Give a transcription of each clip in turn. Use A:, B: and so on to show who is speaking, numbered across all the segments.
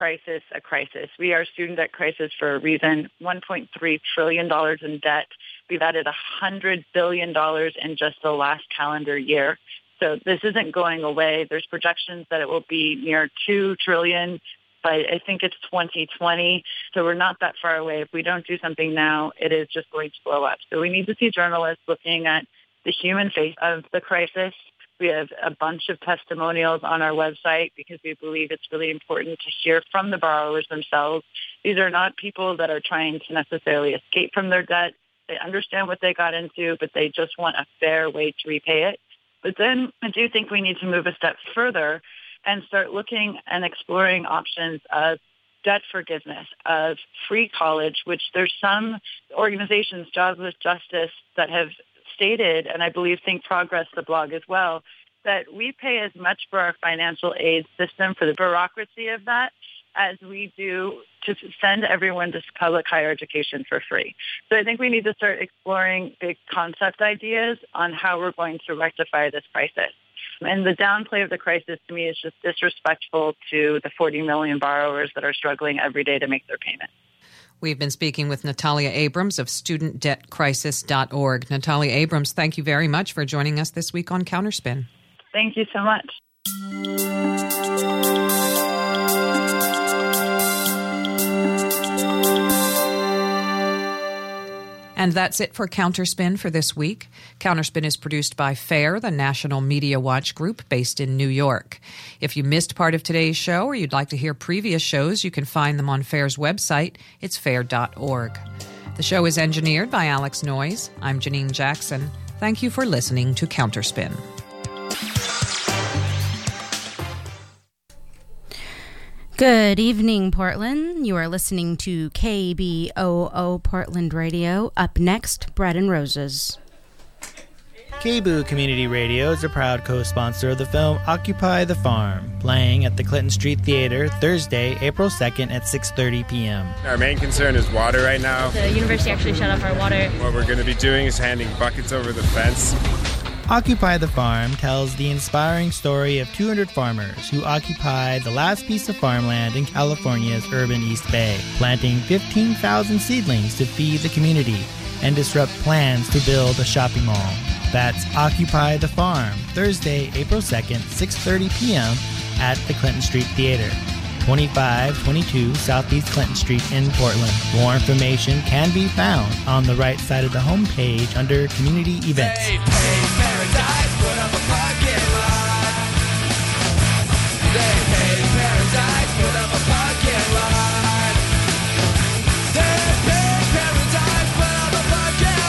A: crisis a crisis. We are student debt crisis for a reason. $1.3 trillion in debt. We've added $100 billion in just the last calendar year. So this isn't going away. There's projections that it will be near $2 trillion by, I think it's 2020. So we're not that far away. If we don't do something now, it is just going to blow up. So we need to see journalists looking at the human face of the crisis. We have a bunch of testimonials on our website because we believe it's really important to hear from the borrowers themselves. These are not people that are trying to necessarily escape from their debt. They understand what they got into, but they just want a fair way to repay it. But then I do think we need to move a step further and start looking and exploring options of debt forgiveness, of free college, which there's some organizations, Jobs with Justice, that have stated, and I believe Think Progress, the blog as well, that we pay as much for our financial aid system, for the bureaucracy of that, as we do to send everyone to public higher education for free. So I think we need to start exploring big concept ideas on how we're going to rectify this crisis. And the downplay of the crisis, to me, is just disrespectful to the 40 million borrowers that are struggling every day to make their payments.
B: We've been speaking with Natalia Abrams of StudentDebtCrisis.org. Natalia Abrams, thank you very much for joining us this week on Counterspin.
A: Thank you so much.
B: And that's it for Counterspin for this week. Counterspin is produced by FAIR, the National Media Watch Group based in New York. If you missed part of today's show or you'd like to hear previous shows, you can find them on FAIR's website. It's fair.org. The show is engineered by Alex Noyes. I'm Janine Jackson. Thank you for listening to Counterspin.
C: Good evening, Portland. You are listening to KBOO Portland Radio. Up next, Bread and Roses.
D: KBOO Community Radio is a proud co-sponsor of the film Occupy the Farm, playing at the Clinton Street Theater Thursday, April 2nd at 6:30 p.m.
E: Our main concern is water right now.
F: The university actually shut off our water.
E: What we're going to be doing is handing buckets over the fence.
D: Occupy the Farm tells the inspiring story of 200 farmers who occupy the last piece of farmland in California's urban East Bay, planting 15,000 seedlings to feed the community and disrupt plans to build a shopping mall. That's Occupy the Farm, Thursday, April 2nd, 6:30 p.m. at the Clinton Street Theater, 2522 Southeast Clinton Street in Portland. More information can be found on the right side of the homepage under Community Events.
G: Hey, paradise, put up a parking lot. Hey, paradise, put up a parking lot. Hey, paradise, put up a parking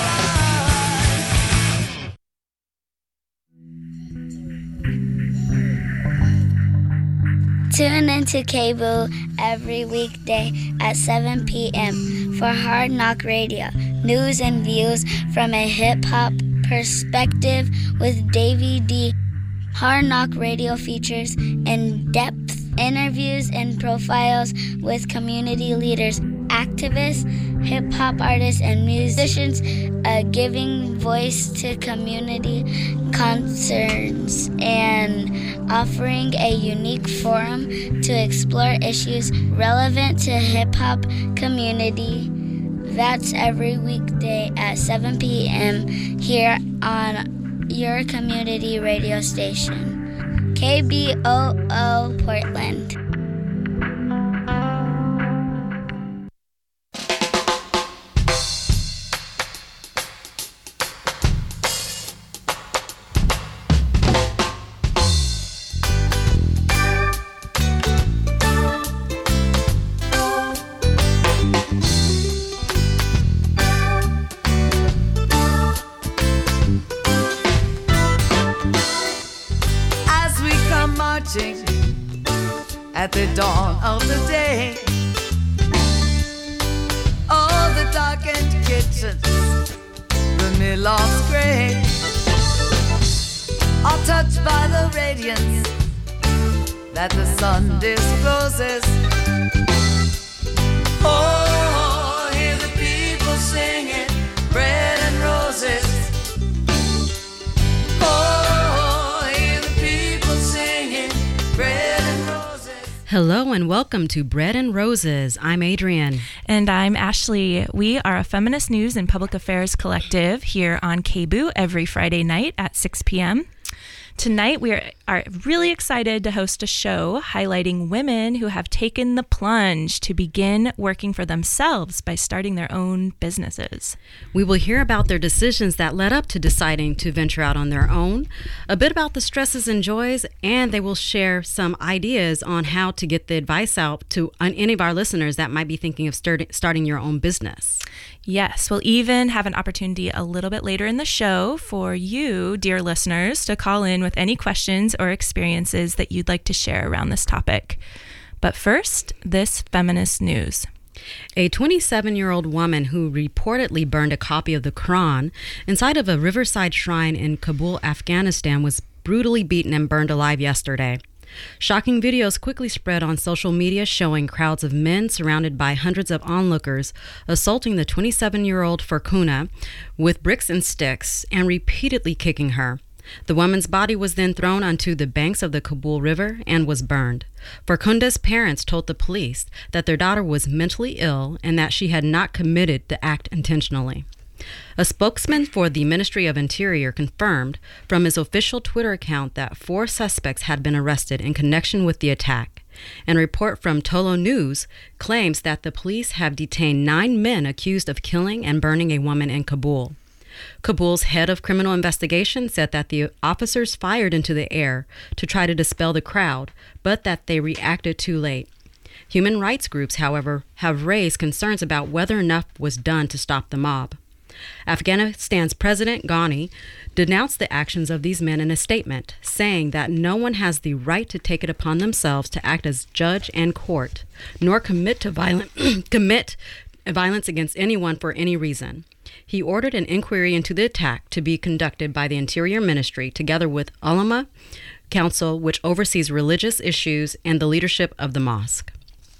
G: lot.
H: Tune into KBOO every weekday at 7 p.m. for Hard Knock Radio, news and views from a hip-hop perspective with Davey D. Hard Knock Radio features in-depth interviews and profiles with community leaders, activists, hip-hop artists, and musicians, giving voice to community concerns and offering a unique forum to explore issues relevant to hip-hop community. That's every weekday at 7 p.m. here on your community radio station, KBOO Portland.
I: At the dawn of the day, all the darkened kitchens, the mill-loft's gray, are touched by the radiance that the sun discloses. Oh, hear the people singing bread and roses. Oh, hear the people singing bread and roses.
C: Hello and welcome to Bread and Roses. I'm Adrienne.
J: And I'm Ashley. We are a feminist news and public affairs collective here on KBOO every Friday night at 6 p.m. Tonight, we are really excited to host a show highlighting women who have taken the plunge to begin working for themselves by starting their own businesses.
C: We will hear about their decisions that led up to deciding to venture out on their own, a bit about the stresses and joys, and they will share some ideas on how to get the advice out to any of our listeners that might be thinking of starting your own business.
J: Yes, we'll even have an opportunity a little bit later in the show for you, dear listeners, to call in with any questions or experiences that you'd like to share around this topic. But first, this feminist news.
C: A 27-year-old woman who reportedly burned a copy of the Quran inside of a riverside shrine in Kabul, Afghanistan, was brutally beaten and burned alive yesterday. Shocking videos quickly spread on social media showing crowds of men surrounded by hundreds of onlookers assaulting the 27-year-old Farkhuna with bricks and sticks and repeatedly kicking her. The woman's body was then thrown onto the banks of the Kabul River and was burned. Farkhunda's parents told the police that their daughter was mentally ill and that she had not committed the act intentionally. A spokesman for the Ministry of Interior confirmed from his official Twitter account that 4 suspects had been arrested in connection with the attack. And a report from Tolo News claims that the police have detained 9 men accused of killing and burning a woman in Kabul. Kabul's head of criminal investigation said that the officers fired into the air to try to dispel the crowd, but that they reacted too late. Human rights groups, however, have raised concerns about whether enough was done to stop the mob. Afghanistan's President Ghani denounced the actions of these men in a statement, saying that no one has the right to take it upon themselves to act as judge and court, nor commit violence against anyone for any reason. He ordered an inquiry into the attack to be conducted by the Interior Ministry, together with Ulama Council, which oversees religious issues, and the leadership of the mosque.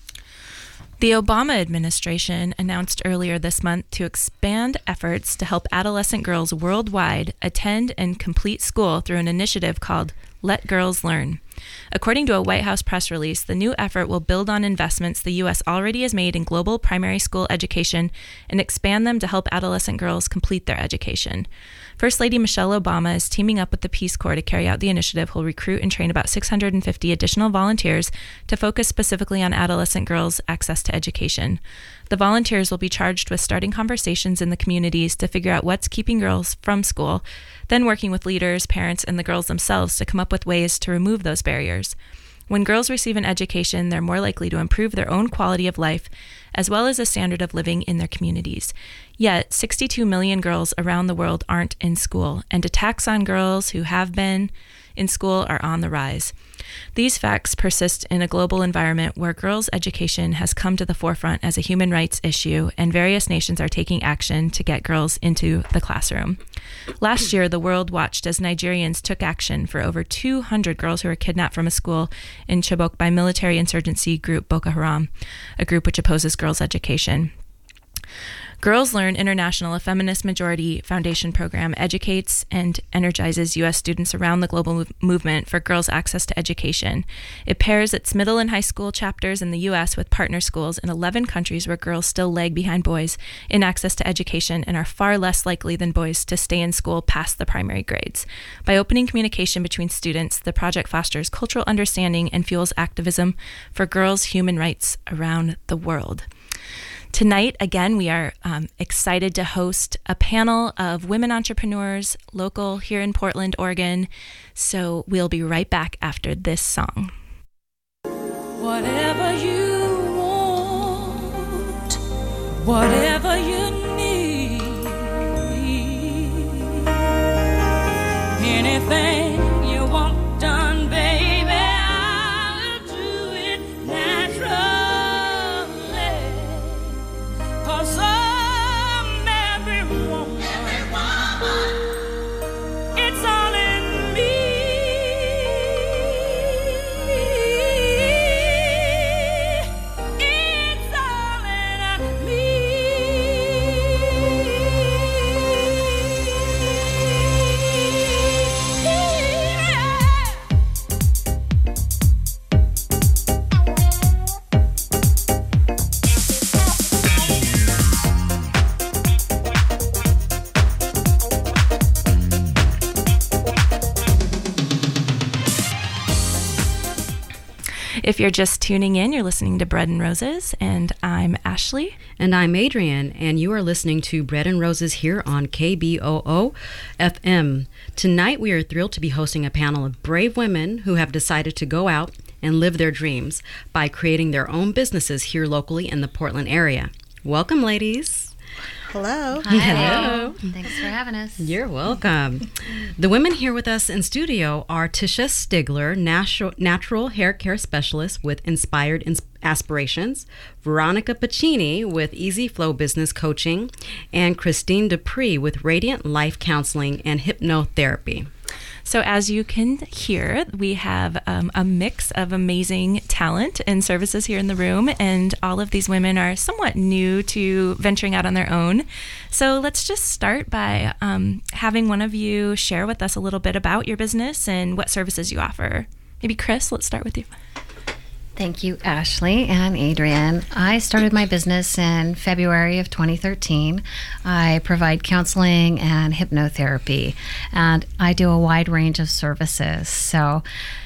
J: The Obama administration announced earlier this month to expand efforts to help adolescent girls worldwide attend and complete school through an initiative called Let Girls Learn. According to a White House press release, the new effort will build on investments the U.S. already has made in global primary school education and expand them to help adolescent girls complete their education. First Lady Michelle Obama is teaming up with the Peace Corps to carry out the initiative, who will recruit and train about 650 additional volunteers to focus specifically on adolescent girls' access to education. The volunteers will be charged with starting conversations in the communities to figure out what's keeping girls from school, then working with leaders, parents, and the girls themselves to come up with ways to remove those barriers. When girls receive an education, they're more likely to improve their own quality of life, as well as a standard of living in their communities. Yet, 62 million girls around the world aren't in school, and attacks on girls who have been in school are on the rise. These facts persist in a global environment where girls' education has come to the forefront as a human rights issue, and various nations are taking action to get girls into the classroom. Last year, the world watched as Nigerians took action for over 200 girls who were kidnapped from a school in Chibok by military insurgency group Boko Haram, a group which opposes girls' education. Girls Learn International, a feminist majority foundation program, educates and energizes U.S. students around the global movement for girls' access to education. It pairs its middle and high school chapters in the U.S. with partner schools in 11 countries where girls still lag behind boys in access to education and are far less likely than boys to stay in school past the primary grades. By opening communication between students, the project fosters cultural understanding and fuels activism for girls' human rights around the world. Tonight, again, we are excited to host a panel of women entrepreneurs local here in Portland, Oregon. So we'll be right back after this song.
G: Whatever you want, whatever you need, anything you want done, baby, I'll do it naturally. 'Cause I'm every woman, it's all in me. It's all in me.
J: If you're just tuning in, you're listening to Bread and Roses, and I'm Ashley.
C: And I'm Adrienne, and you are listening to Bread and Roses here on KBOO FM. Tonight, we are thrilled to be hosting a panel of brave women who have decided to go out and live their dreams by creating their own businesses here locally in the Portland area. Welcome, ladies.
K: Hello.
C: Hi. Hello.
L: Thanks for having us.
C: You're welcome. The women here with us in studio are Tisha Stigler, natural hair care specialist with Inspired Aspirations, Veronica Pacini with Easy Flow Business Coaching, and Christine Dupree with Radiant Life Counseling and Hypnotherapy.
J: So as you can hear, we have a mix of amazing talent and services here in the room, and all of these women are somewhat new to venturing out on their own. So let's just start by having one of you share with us a little bit about your business and what services you offer. Maybe Chris, let's start with you.
L: Thank you, Ashley and Adrienne. I started my business in February of 2013. I provide counseling and hypnotherapy, and I do a wide range of services. So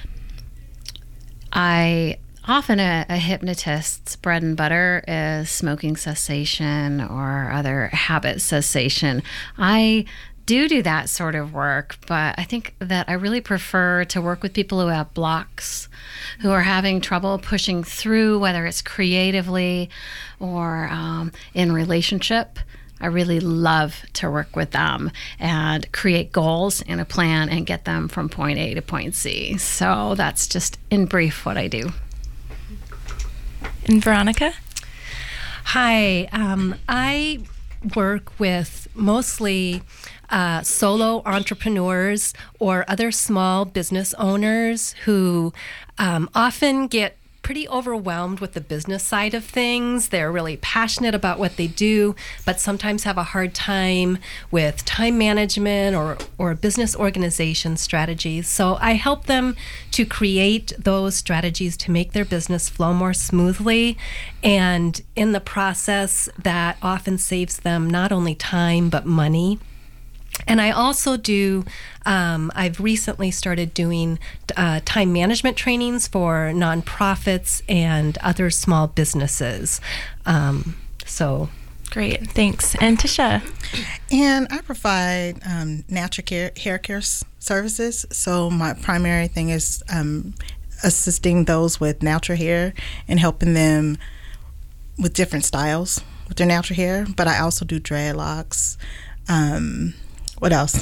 L: often a hypnotist's bread and butter is smoking cessation or other habit cessation. I do that sort of work, but I think that I really prefer to work with people who have blocks, who are having trouble pushing through, whether it's creatively or in relationship. I really love to work with them and create goals and a plan and get them from point A to point C. So that's just in brief what I do.
J: And Veronica?
M: Hi, I work with mostly solo entrepreneurs or other small business owners who often get pretty overwhelmed with the business side of things. They're really passionate about what they do, but sometimes have a hard time with time management or business organization strategies. So I help them to create those strategies to make their business flow more smoothly. And in the process, that often saves them not only time, but money. And I also do, I've recently started doing time management trainings for nonprofits and other small businesses. So
J: great, thanks. And Tisha?
K: And I provide natural hair care services. So my primary thing is assisting those with natural hair and helping them with different styles with their natural hair. But I also do dreadlocks. What else?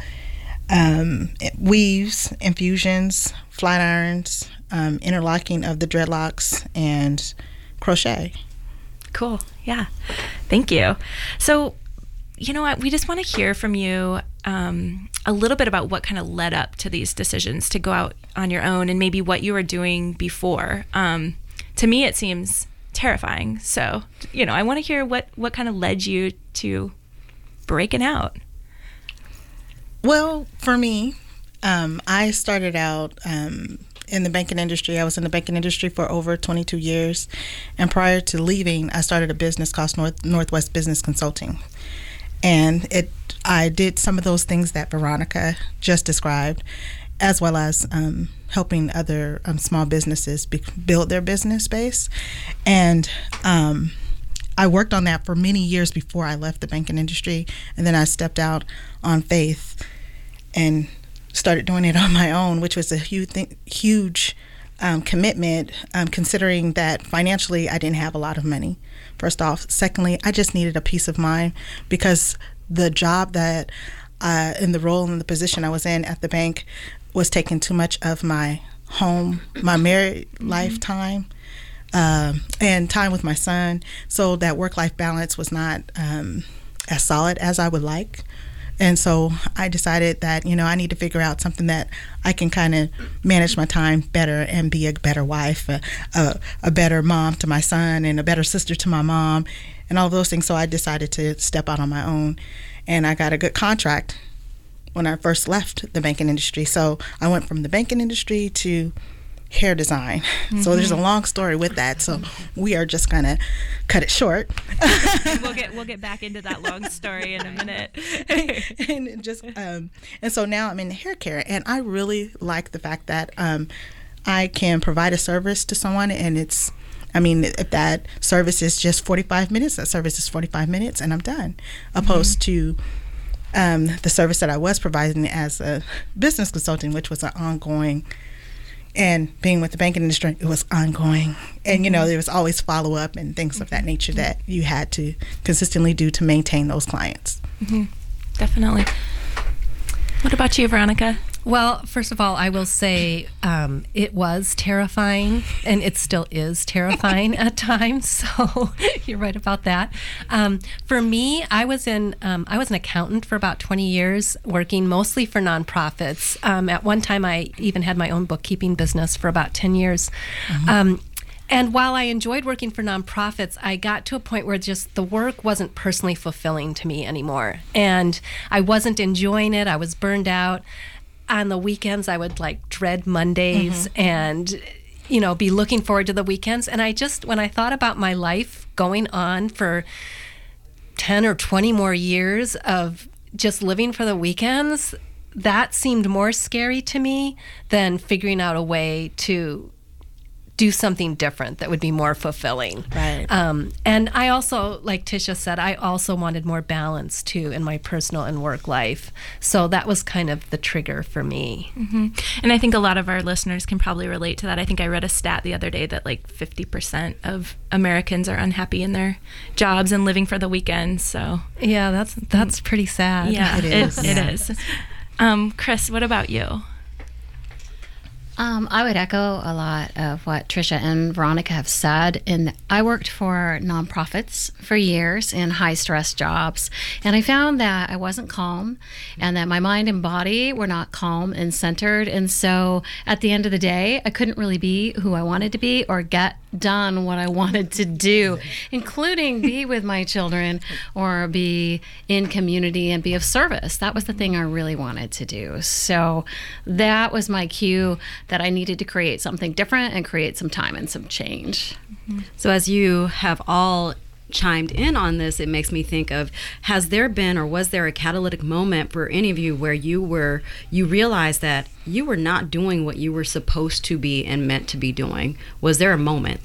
K: Weaves, infusions, flat irons, interlocking of the dreadlocks, and crochet.
J: Cool. Yeah. Thank you. So, you know what? We just want to hear from you a little bit about what kind of led up to these decisions to go out on your own and maybe what you were doing before. To me, it seems terrifying. So, I want to hear what kind of led you to breaking out.
K: Well, for me, I started out in the banking industry. I was in the banking industry for over 22 years. And prior to leaving, I started a business called Northwest Business Consulting. And I did some of those things that Veronica just described, as well as helping other small businesses build their business base. And I worked on that for many years before I left the banking industry, and then I stepped out on faith and started doing it on my own, which was a huge commitment, considering that financially I didn't have a lot of money, first off. Secondly, I just needed a peace of mind because the job that in the role and the position I was in at the bank was taking too much of my home, my married lifetime, and time with my son. So that work-life balance was not as solid as I would like. And so I decided that, I need to figure out something that I can kind of manage my time better and be a better wife, a better mom to my son, and a better sister to my mom, and all of those things. So I decided to step out on my own, and I got a good contract when I first left the banking industry. So I went from the banking industry to hair design. Mm-hmm. So there's a long story with that. So we are just gonna cut it short.
J: We'll get back into that long story in a minute.
K: And so now I'm in hair care, and I really like the fact that I can provide a service to someone, and if that service is just 45 minutes, that service is 45 minutes, and I'm done. Opposed to the service that I was providing as a business consultant, which was an ongoing, and being with the banking industry, it was ongoing. And, there was always follow-up and things of that nature that you had to consistently do to maintain those clients.
J: Definitely. What about you, Veronica?
M: Well, first of all, I will say it was terrifying, and it still is terrifying at times. So you're right about that. For me, I was an accountant for about 20 years, working mostly for nonprofits. At one time, I even had my own bookkeeping business for about 10 years. And while I enjoyed working for nonprofits, I got to a point where just the work wasn't personally fulfilling to me anymore. And I wasn't enjoying it. I was burned out. On the weekends, I would dread Mondays and, be looking forward to the weekends. And when I thought about my life going on for 10 or 20 more years of just living for the weekends, that seemed more scary to me than figuring out a way to do something different that would be more fulfilling.
K: Right.
M: And I also, like Tisha said, I also wanted more balance too in my personal and work life. So that was kind of the trigger for me.
J: And I think a lot of our listeners can probably relate to that. I think I read a stat the other day that 50% of Americans are unhappy in their jobs and living for the weekends. So
M: yeah, that's pretty sad.
J: Yeah,
M: it is.
J: It is. Chris, what about you?
L: I would echo a lot of what Trisha and Veronica have said. And I worked for nonprofits for years in high-stress jobs, and I found that I wasn't calm and that my mind and body were not calm and centered. And so at the end of the day, I couldn't really be who I wanted to be or get done what I wanted to do, including be with my children or be in community and be of service. That was the thing I really wanted to do. So that was my cue that I needed to create something different and create some time and some change.
C: So as you have all chimed in on this, it makes me think of, has there been or was there a catalytic moment for any of you where you realized that you were not doing what you were supposed to be and meant to be doing? Was there a moment?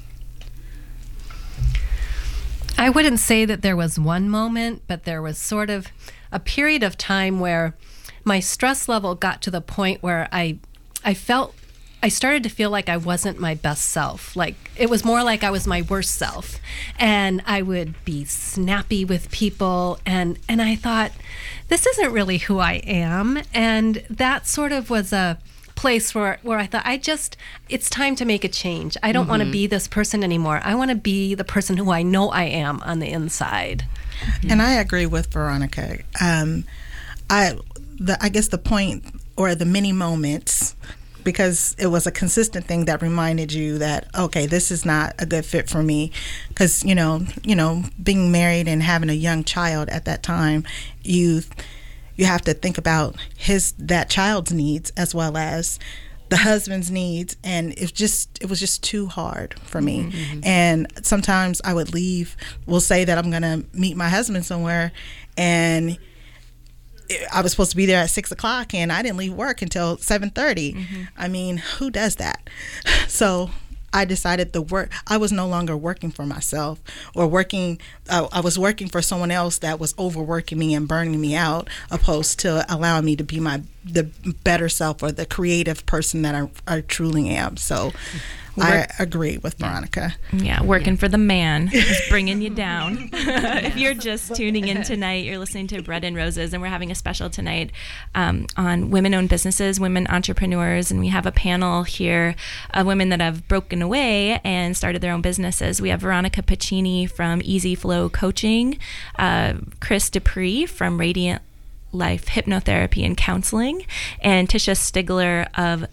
M: I wouldn't say that there was one moment, but there was sort of a period of time where my stress level got to the point where I started to feel like I wasn't my best self. It was more like I was my worst self. And I would be snappy with people. And I thought, this isn't really who I am. And that sort of was a place where I thought, it's time to make a change. I don't want to be this person anymore. I want to be the person who I know I am on the inside.
K: And I agree with Veronica. I guess the point or the many moments, because it was a consistent thing that reminded you that, okay, this is not a good fit for me. Because, being married and having a young child at that time, you have to think about that child's needs as well as the husband's needs, and it was just too hard for me. And sometimes I would leave. We'll say that I'm going to meet my husband somewhere, and I was supposed to be there at 6:00, and I didn't leave work until 7:30. I mean, who does that? So I decided I was no longer working for myself or I was working for someone else that was overworking me and burning me out, opposed to allowing me to be the better self or the creative person that I truly am. So I agree with Veronica.
J: Yeah, working for the man is bringing you down. If you're just tuning in tonight, you're listening to Bread and Roses, and we're having a special tonight on women-owned businesses, women entrepreneurs, and we have a panel here of women that have broken away and started their own businesses. We have Veronica Pacini from Easy Flow Coaching, Chris Dupree from Radiant Life Hypnotherapy and Counseling, and Tisha Stigler of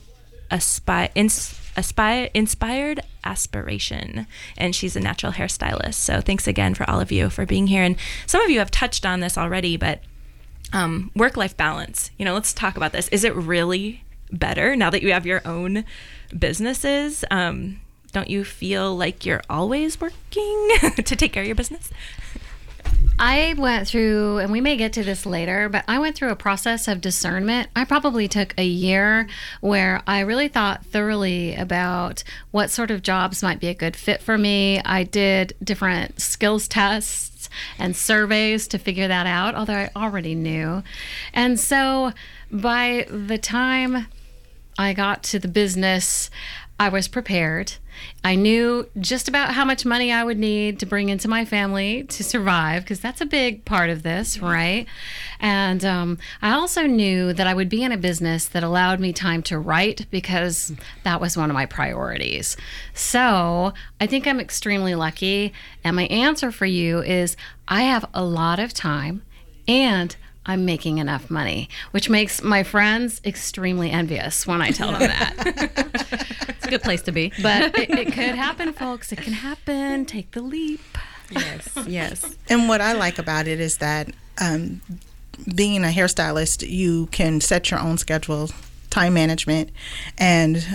J: Inspired Aspiration, and she's a natural hairstylist. So thanks again for all of you for being here. And some of you have touched on this already, but work-life balance, let's talk about this. Is it really better now that you have your own businesses? Don't you feel like you're always working to take care of your business?
L: I went through, and we may get to this later, but I went through a process of discernment. I probably took a year where I really thought thoroughly about what sort of jobs might be a good fit for me. I did different skills tests and surveys to figure that out, although I already knew. And so by the time I got to the business, I was prepared. I knew just about how much money I would need to bring into my family to survive, because that's a big part of this, right? And I also knew that I would be in a business that allowed me time to write, because that was one of my priorities. So I think I'm extremely lucky. And my answer for you is I have a lot of time and I'm making enough money, which makes my friends extremely envious when I tell them that.
C: It's a good place to be.
L: But it could happen, folks. It can happen. Take the leap.
C: Yes, yes.
K: And what I like about it is that being a hairstylist, you can set your own schedule, time management, and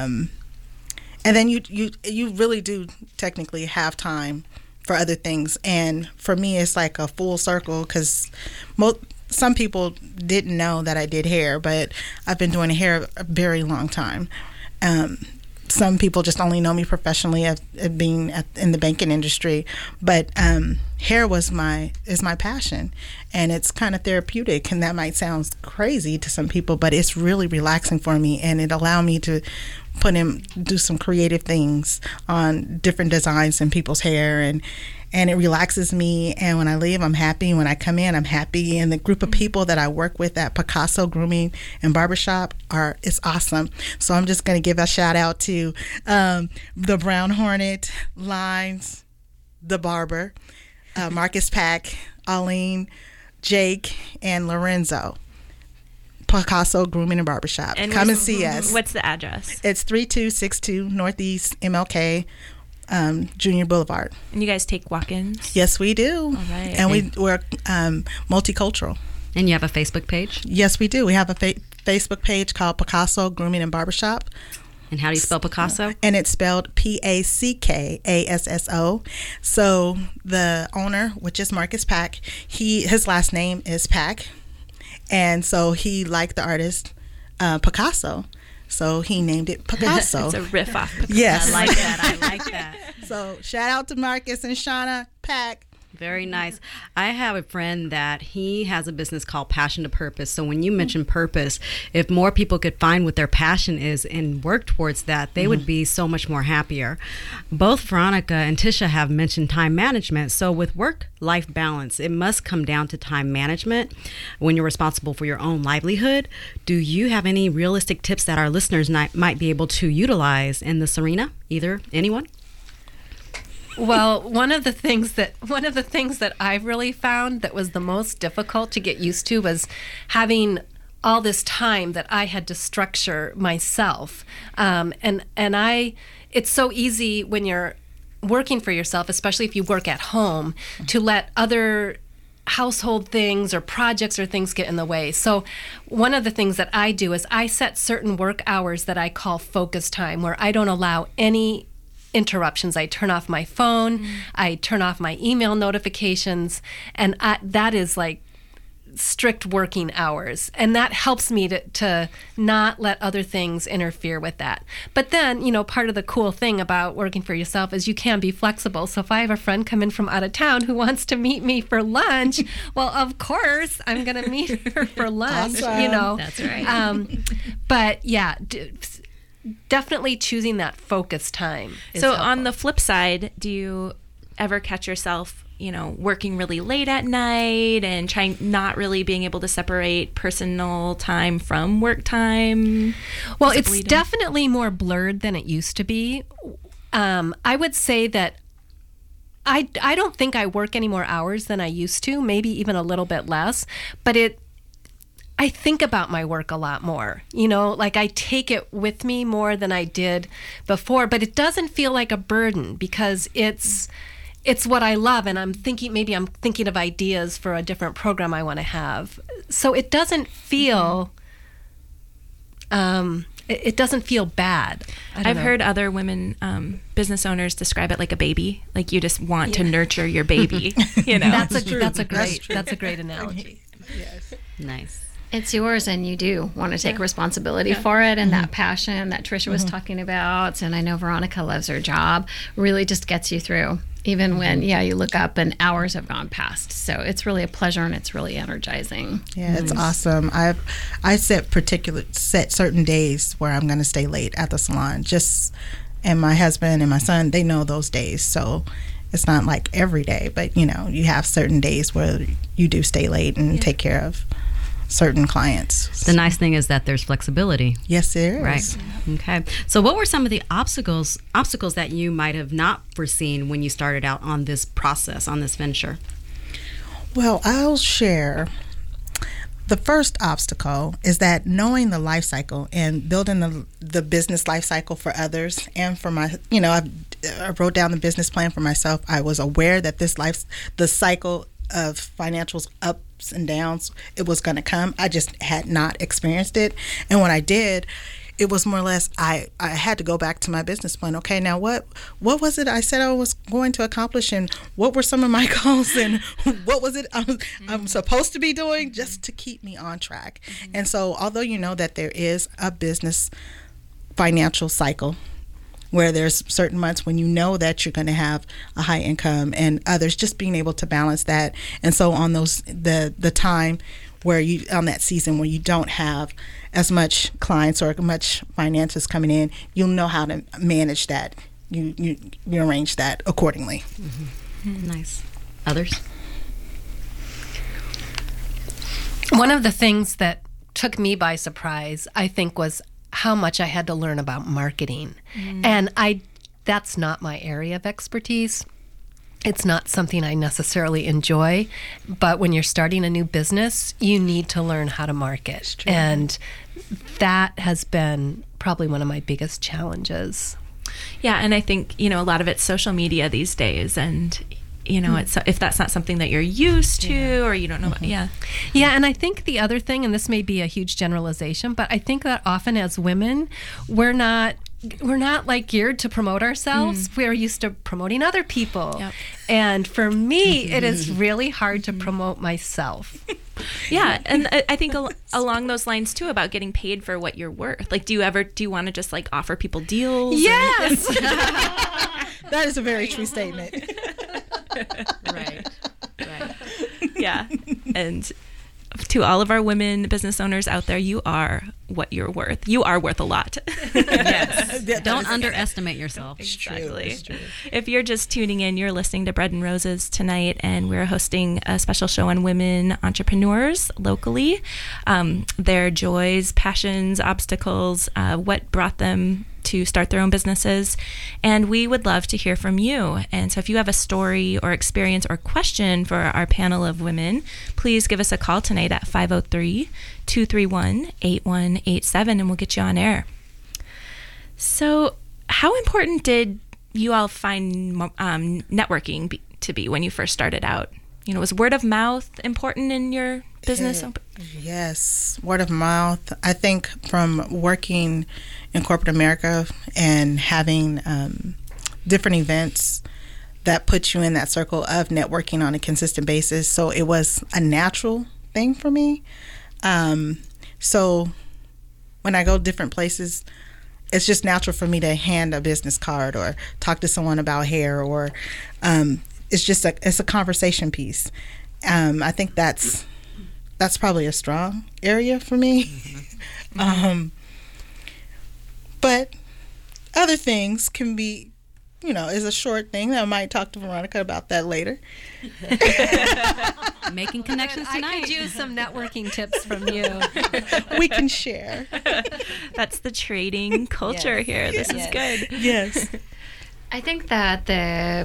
K: then you really do technically have time for other things. And for me, it's like a full circle, because some people didn't know that I did hair, but I've been doing hair a very long time. Some people just only know me professionally at being in the banking industry, but hair is my passion, and it's kind of therapeutic. And that might sound crazy to some people, but it's really relaxing for me, and it allowed me to do some creative things on different designs in people's hair, and it relaxes me. And when I leave, I'm happy. When I come in, I'm happy. And the group of people that I work with at Picasso Grooming and Barbershop it's awesome. So I'm just going to give a shout out to the Brown Hornet, Lines, the Barber, Marcus Pack, Arlene, Jake, and Lorenzo. Picasso Grooming and Barbershop.
J: And
K: come and see us.
J: What's the address?
K: It's 3262 Northeast MLK Junior Boulevard.
J: And you guys take walk-ins?
K: Yes, we do.
J: All right.
K: And we're multicultural.
C: And you have a Facebook page?
K: Yes, we do. We have a Facebook page called Picasso Grooming and Barbershop.
C: And how do you spell Picasso?
K: And it's spelled Packasso. So the owner, which is Marcus Pack, his last name is Pack. And so he liked the artist Picasso. So he named it Picasso.
J: It's a riff off Picasso.
K: Yes.
C: I like that.
K: So shout out to Marcus and Shauna Pack.
C: Very nice. I have a friend that he has a business called Passion to Purpose. So when you mention purpose, if more people could find what their passion is and work towards that, they would be so much more happier. Both Veronica and Tisha have mentioned time management. So with work-life balance, it must come down to time management when you're responsible for your own livelihood. Do you have any realistic tips that our listeners might be able to utilize in this arena? Anyone?
M: Well, one of the things that I've really found that was the most difficult to get used to was having all this time that I had to structure myself. It's so easy when you're working for yourself, especially if you work at home, to let other household things or projects or things get in the way. So one of the things that I do is I set certain work hours that I call focus time, where I don't allow any interruptions. I turn off my phone, I turn off my email notifications, and that is like strict working hours. And that helps me to not let other things interfere with that. But then, part of the cool thing about working for yourself is you can be flexible. So if I have a friend come in from out of town who wants to meet me for lunch, well, of course, I'm going to meet her for lunch,
K: Awesome.
C: That's right.
M: But yeah, definitely choosing that focus time.
J: So on the flip side, do you ever catch yourself, working really late at night and not really being able to separate personal time from work time?
M: Well, it's definitely more blurred than it used to be. I would say that I don't think I work any more hours than I used to, maybe even a little bit less, but I think about my work a lot more, like I take it with me more than I did before, but it doesn't feel like a burden because it's what I love, and I'm thinking of ideas for a different program I want to have. So it doesn't feel it doesn't feel bad.
J: I've heard other women business owners describe it like a baby. Like you just want to nurture your baby. You know,
M: that's a great analogy.
K: Yes.
L: Nice. It's yours, and you do want to take responsibility for it, and that passion that Tricia was talking about, and I know Veronica loves her job, really just gets you through, even when, you look up and hours have gone past. So it's really a pleasure, and it's really energizing.
K: Yeah, it's awesome. I set certain days where I'm going to stay late at the salon. And my husband and my son, they know those days, so it's not like every day, but you have certain days where you do stay late and take care of certain clients.
C: The nice thing is that there's flexibility.
K: Yes, there is.
C: Right. Okay. So what were some of the obstacles that you might have not foreseen when you started out on this process, on this venture?
K: Well, I'll share. The first obstacle is that knowing the life cycle and building the business life cycle for others and for my, I wrote down the business plan for myself. I was aware that the cycle of financials ups and downs, it was going to come. I just had not experienced it. And when I did, it was more or less, I had to go back to my business plan. Okay, now what was it I said I was going to accomplish, and what were some of my goals, and what was it I'm supposed to be doing just to keep me on track? And so although you know that there is a business financial cycle where there's certain months when you know that you're going to have a high income and others, just being able to balance that. And so on the time where you, on that season where you don't have as much clients or much finances coming in, you'll know how to manage that. You arrange that accordingly.
C: Nice. Others?
M: One of the things that took me by surprise, I think, was how much I had to learn about marketing. And that's not my area of expertise. It's not something I necessarily enjoy, but when you're starting a new business, you need to learn how to market. And that has been probably one of my biggest challenges.
J: Yeah, and I think, a lot of it's social media these days, and it's, if that's not something that you're used to or you don't know about, Yeah,
M: and I think the other thing, and this may be a huge generalization, but I think that often as women, we're not like geared to promote ourselves. We're used to promoting other people. Yep. And for me, it is really hard to promote myself.
J: Yeah, and I think along those lines too, about getting paid for what you're worth. Like, do you want to just like offer people deals?
M: Yes.
K: That is a very true statement.
J: Right. Yeah. And to all of our women business owners out there, you are what you're worth. You are worth a lot.
C: Yes. Don't underestimate yourself.
J: Exactly. It's true. If you're just tuning in, you're listening to Bread and Roses tonight, and we're hosting a special show on women entrepreneurs locally, their joys, passions, obstacles, what brought them to start their own businesses, and we would love to hear from you. And so if you have a story or experience or question for our panel of women, please give us a call tonight at 503-231-8187 and we'll get you on air. So how important did you all find networking to be when you first started out? Was word of mouth important in your business?
K: Yes, word of mouth. I think from working in corporate America and having different events that put you in that circle of networking on a consistent basis. So it was a natural thing for me. So when I go different places, it's just natural for me to hand a business card or talk to someone about hair, or it's a conversation piece. I think that's probably a strong area for me. But other things can be, is a short thing. I might talk to Veronica about that later.
C: Making connections tonight.
M: I could use some networking tips from you.
K: We can share.
J: That's the trading culture here. This is good.
K: Yes.
L: I think that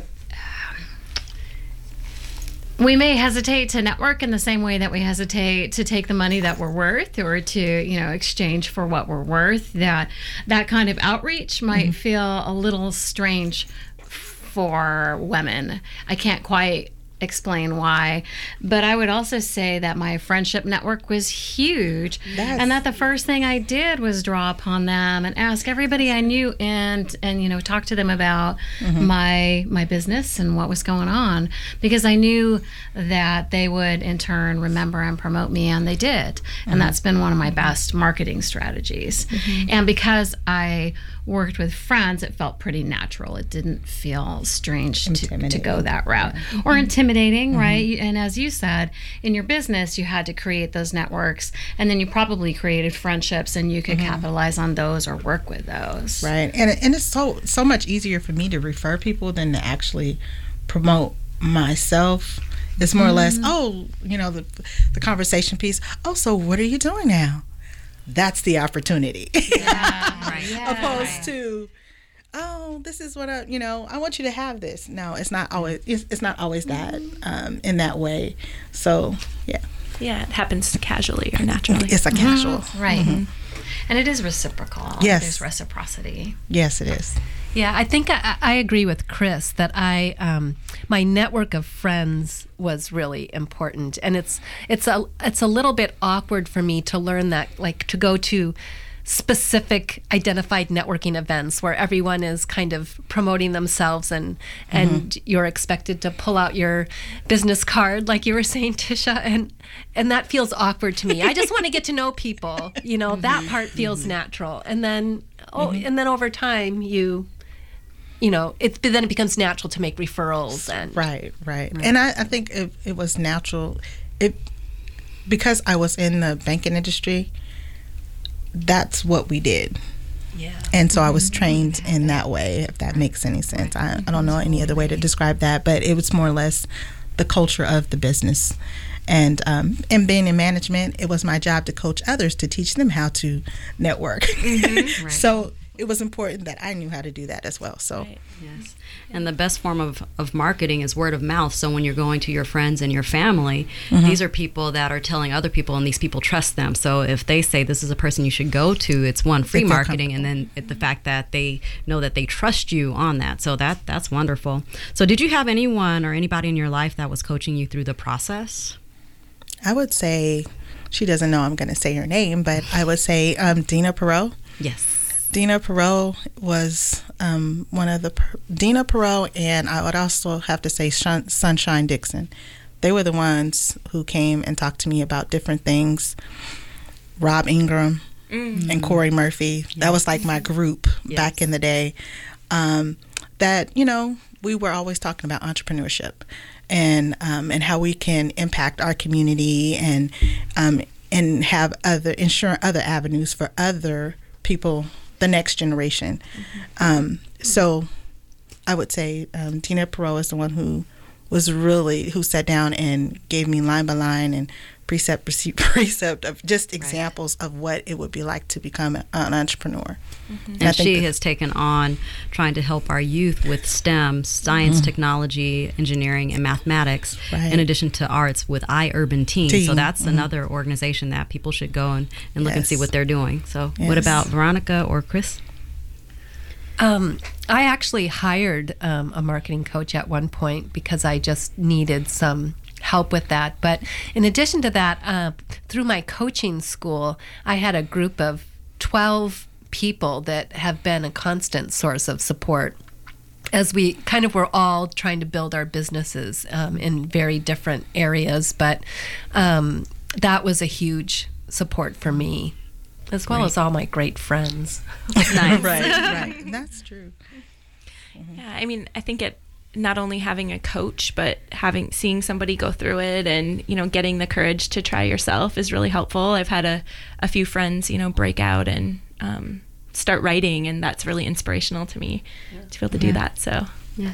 L: we may hesitate to network in the same way that we hesitate to take the money that we're worth, or to, exchange for what we're worth. That kind of outreach might feel a little strange for women. I can't quite explain why. But I would also say that my friendship network was huge, and that the first thing I did was draw upon them and ask everybody I knew and talk to them about my business and what was going on, because I knew that they would in turn remember and promote me, and they did. And that's been one of my best marketing strategies. And because I worked with friends, it felt pretty natural. It didn't feel strange to go that route or intimidating, right? And as you said, in your business, you had to create those networks, and then you probably created friendships, and you could capitalize on those or work with those.
K: Right. And it's so much easier for me to refer people than to actually promote myself. It's more or less, the conversation piece. Oh, so what are you doing now? That's the opportunity. Opposed to, oh, this is what I want you to have this. No, it's not always. It's not always that in that way. So yeah.
J: Yeah, it happens casually or naturally.
K: It's a casual,
L: right? And it is reciprocal.
K: Yes,
L: there's reciprocity.
K: Yes, it is.
M: Yeah, I think I agree with Chris that my network of friends was really important, and it's a little bit awkward for me to learn that, like, to go to specific identified networking events where everyone is kind of promoting themselves and you're expected to pull out your business card, like you were saying, Tisha, and that feels awkward to me. I just want to get to know people, that part feels natural, and then and then over time then it becomes natural to make referrals. And
K: right. And I think it was natural. Because I was in the banking industry, that's what we did. Yeah. And so I was trained in that way, if that makes any sense. I don't know any other way to describe that, but it was more or less the culture of the business. And being in management, it was my job to coach others, to teach them how to network. Right. So it was important that I knew how to do that as well. So
C: yes. And the best form of marketing is word of mouth. So when you're going to your friends and your family, these are people that are telling other people, and these people trust them. So if they say this is a person you should go to, it's one, free marketing, and then the fact that they know that they trust you on that. So that's wonderful. So did you have anyone or anybody in your life that was coaching you through the process?
K: I would say, she doesn't know I'm going to say her name, but I would say Dina Perot.
C: Yes.
K: Dina Perot was one of the Dina Perot, and I would also have to say Sunshine Dixon. They were the ones who came and talked to me about different things. Rob Ingram and Corey Murphy. That was like my group back in the day. That we were always talking about entrepreneurship and how we can impact our community and have other avenues for other people, the next generation. So I would say Dina Perot is the one who sat down and gave me line by line and precept of just examples of what it would be like to become an entrepreneur.
C: And she has taken on trying to help our youth with STEM, science, technology, engineering, and mathematics, in addition to arts with iUrban Team. So that's another organization that people should go and look and see what they're doing. So what about Veronica or Chris?
M: I actually hired a marketing coach at one point because I just needed some help with that. But in addition to that, through my coaching school, I had a group of 12 people that have been a constant source of support as we kind of were all trying to build our businesses in very different areas. But that was a huge support for me, as well as all my great friends.
K: Nice. Right. That's true.
J: Yeah, I mean, I think not only having a coach, but seeing somebody go through it and, getting the courage to try yourself is really helpful. I've had a few friends, break out and start writing, and that's really inspirational to me to be able to do that. So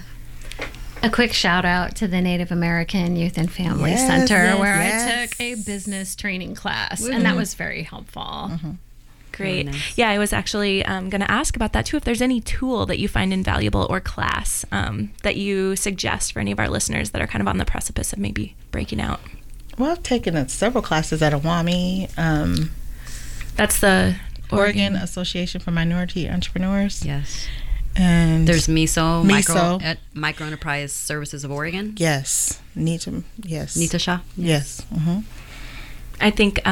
L: a quick shout out to the Native American Youth and Family Center, where I took a business training class, and that was very helpful.
J: Great. Nice. Yeah, I was actually going to ask about that too. If there's any tool that you find invaluable or class that you suggest for any of our listeners that are kind of on the precipice of maybe breaking out.
K: Well, I've taken several classes at AWAMI.
J: That's the
K: Oregon Association for Minority Entrepreneurs.
C: Yes.
K: And
C: there's MISO,
K: MISO.
C: Micro Enterprise Services of Oregon.
K: Yes, Nita
C: Shah.
K: Yes.
J: I think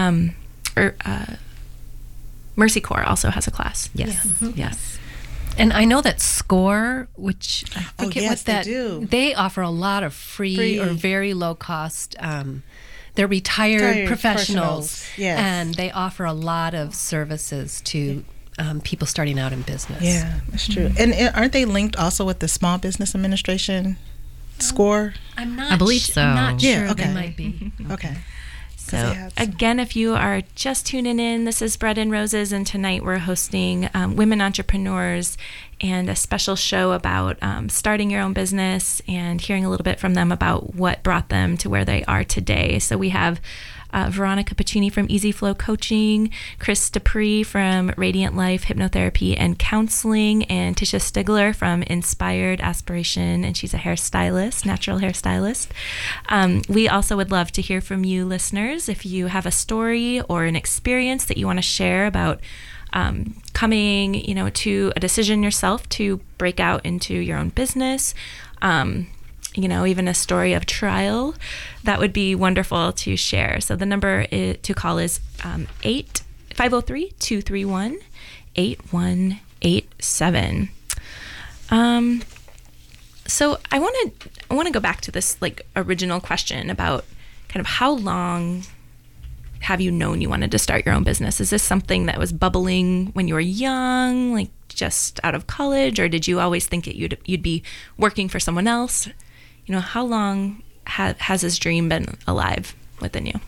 J: Mercy Corps also has a class.
C: Yes, yes.
M: And I know that SCORE, which I forget
K: yes,
M: what that,
K: they do.
M: They offer a lot of free or very low cost. They're retired professionals,
K: yes.
M: And they offer a lot of services to people starting out in business.
K: Yeah, that's true. And aren't they linked also with the Small Business Administration SCORE?
M: I'm not.
C: I believe so.
M: I'm not sure.
K: Yeah, okay.
M: They might be.
K: Okay.
J: So again, if you are just tuning in, this is Bread and Roses, and tonight we're hosting women entrepreneurs and a special show about starting your own business and hearing a little bit from them about what brought them to where they are today. So we have Veronica Pacini from Easy Flow Coaching, Chris Dupree from Radiant Life Hypnotherapy and Counseling, and Tisha Stigler from Inspired Aspiration, and she's a hairstylist, natural hairstylist. We also would love to hear from you listeners. If you have a story or an experience that you want to share about coming, to a decision yourself to break out into your own business, even a story of trial, that would be wonderful to share. So the number to call is 503-231-8187. So I want to go back to this original question about kind of how long have you known you wanted to start your own business? Is this something that was bubbling when you were young, just out of college, or did you always think you'd be working for someone else? How long has this dream been alive within you?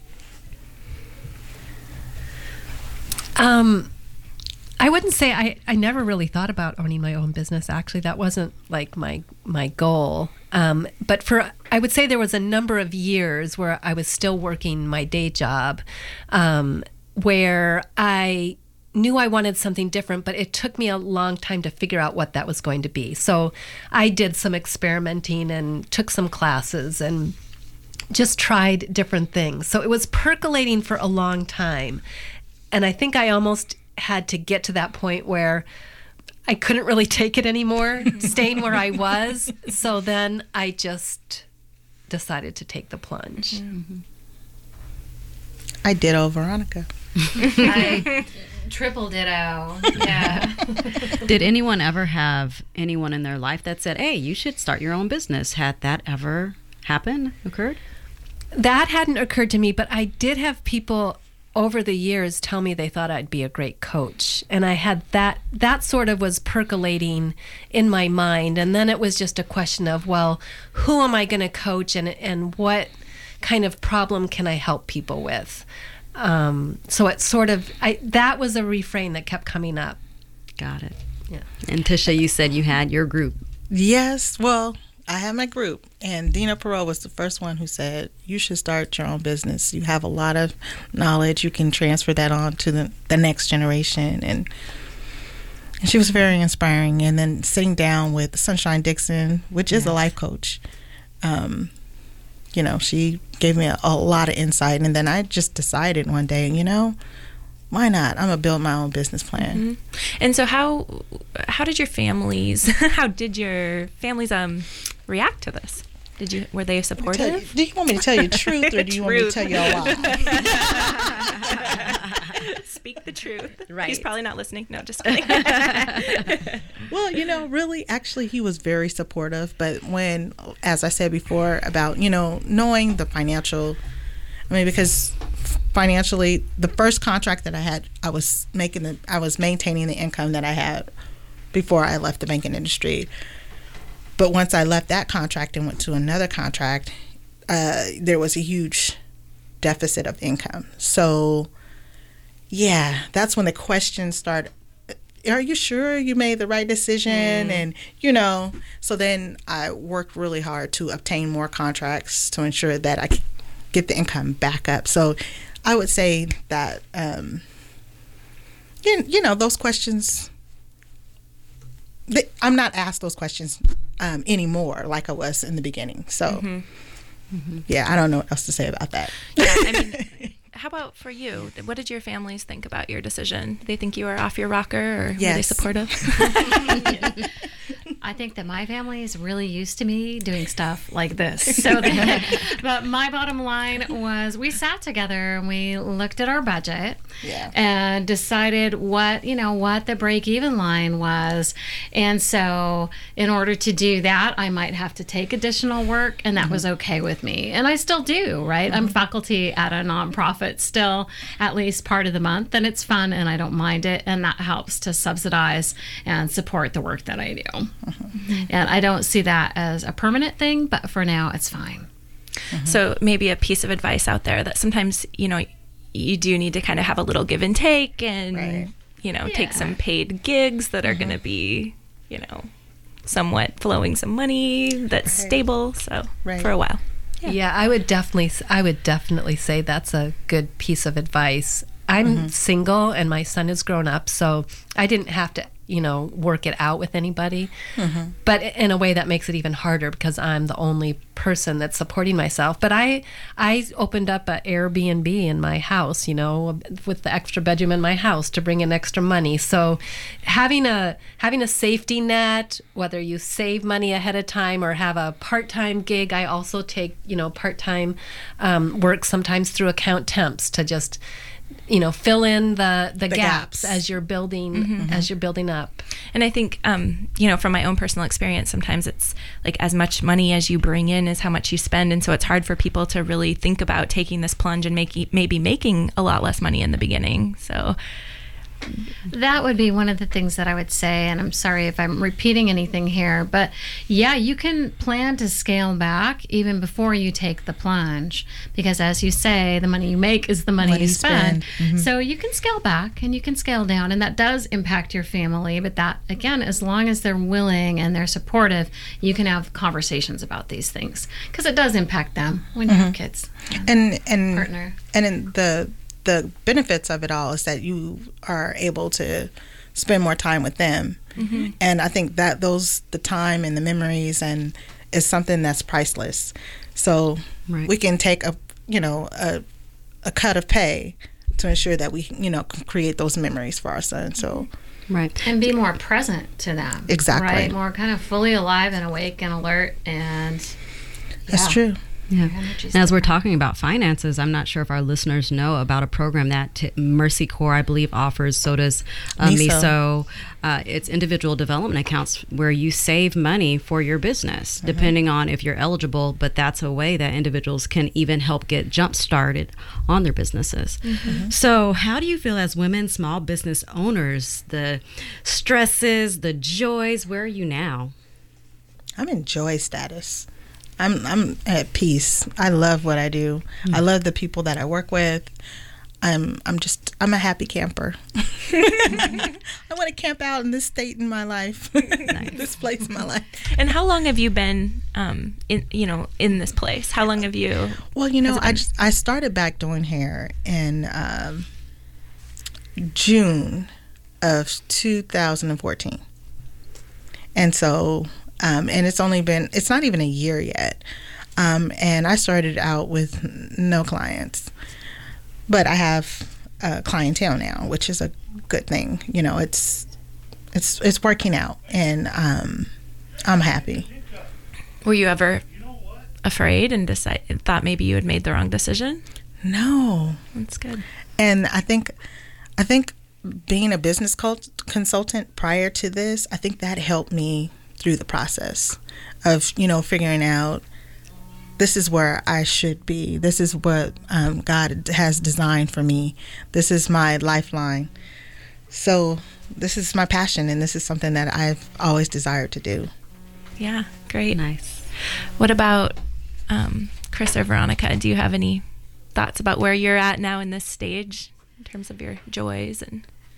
M: I wouldn't say I never really thought about owning my own business. Actually, that wasn't my goal. But I would say there was a number of years where I was still working my day job, where I knew I wanted something different, but it took me a long time to figure out what that was going to be. So I did some experimenting and took some classes and just tried different things. So it was percolating for a long time. And I think I almost had to get to that point where I couldn't really take it anymore, staying where I was. So then I just decided to take the plunge.
K: Mm-hmm. I ditto Veronica.
C: Triple ditto. Yeah. Did anyone ever have anyone in their life that said, hey, you should start your own business? Had that ever occurred?
M: That hadn't occurred to me, but I did have people over the years tell me they thought I'd be a great coach. And I had that sort of was percolating in my mind. And then it was just a question of, well, who am I going to coach and what kind of problem can I help people with? So it's sort of, that was a refrain that kept coming up.
C: Got it.
M: Yeah.
C: And Tisha, you said you had your group.
K: Yes. Well, I have my group, and Dina Perot was the first one who said, you should start your own business. You have a lot of knowledge. You can transfer that on to the next generation. And she was very inspiring. And then sitting down with Sunshine Dixon, which is a life coach, she gave me a lot of insight. And then I just decided one day, why not? I'm going to build my own business plan.
J: Mm-hmm. And so how did your families react to this? Were they supportive?
K: Do you want me to tell you the truth, or do you want me to tell you a lie?
J: Speak the truth.
C: Right.
J: He's probably not listening. No, just kidding.
K: Well, really, actually, he was very supportive. But when, as I said before, about, knowing the financial, because financially, the first contract that I had, I was maintaining the income that I had before I left the banking industry. But once I left that contract and went to another contract, there was a huge deficit of income. So, yeah, that's when the questions start. Are you sure you made the right decision? And, so then I worked really hard to obtain more contracts to ensure that I could get the income back up. So I would say that, those questions, I'm not asked those questions anymore like I was in the beginning. So, yeah, I don't know what else to say about that.
J: Yeah, How about for you? What did your families think about your decision? Did they think you were off your rocker, or were they supportive?
L: I think that my family is really used to me doing stuff like this. But my bottom line was, we sat together and we looked at our budget and decided what the break-even line was. And so in order to do that, I might have to take additional work, and that was okay with me. And I still do, right? I'm faculty at a nonprofit still, at least part of the month, and it's fun and I don't mind it, and that helps to subsidize and support the work that I do. And I don't see that as a permanent thing, but for now it's fine.
J: So maybe a piece of advice out there that sometimes, you do need to kind of have a little give and take, and take some paid gigs that are going to be, somewhat flowing some money that's stable. So for a while.
M: Yeah, I would definitely say that's a good piece of advice. I'm single and my son is grown up, so I didn't have to, work it out with anybody. But in a way that makes it even harder because I'm the only person that's supporting myself. But I opened up an Airbnb in my house, with the extra bedroom in my house to bring in extra money. So having a safety net, whether you save money ahead of time or have a part-time gig, I also take, part-time work sometimes through account temps to just fill in the gaps as you're building up.
J: And I think from my own personal experience, sometimes it's like as much money as you bring in is how much you spend, and so it's hard for people to really think about taking this plunge and maybe making a lot less money in the beginning. So
L: that would be one of the things that I would say, and I'm sorry if I'm repeating anything here, but yeah, you can plan to scale back even before you take the plunge, because as you say, the money you make is the money you spend. So you can scale back and you can scale down, and that does impact your family, but that, again, as long as they're willing and they're supportive, you can have conversations about these things, because it does impact them when you have kids
K: and
L: partner.
K: And in the benefits of it all is that you are able to spend more time with them. And I think that the time and the memories and is something that's priceless. So we can take a cut of pay to ensure that we, can create those memories for our son. So
L: and be more present to them.
K: Exactly.
L: Right? More kind of fully alive and awake and alert, and
K: that's true.
C: Yeah. As we're talking about finances, I'm not sure if our listeners know about a program that Mercy Corps, I believe, offers. So does MISO. It's individual development accounts where you save money for your business, depending on if you're eligible. But that's a way that individuals can even help get jump started on their businesses. So how do you feel as women, small business owners, the stresses, the joys, where are you now?
K: I'm in joy status. I'm at peace. I love what I do. I love the people that I work with. I'm a happy camper. I want to camp out in this state in my life, this place in my life.
J: And how long have you been, in this place? How long have you?
K: Well, I started back doing hair in June of 2014, and so. And it's not even a year yet. And I started out with no clients, but I have clientele now, which is a good thing. It's working out, and I'm happy.
J: Were you ever afraid and thought maybe you had made the wrong decision?
K: No.
J: That's good.
K: And I think being a business consultant prior to this, I think that helped me through the process of figuring out this is where I should be, this is what God has designed for me, this is my lifeline, so this is my passion, and this is something that I've always desired to do.
J: Yeah, great.
C: Nice.
J: What about Chris or Veronica? Do you have any thoughts about where you're at now in this stage in terms of your joys? And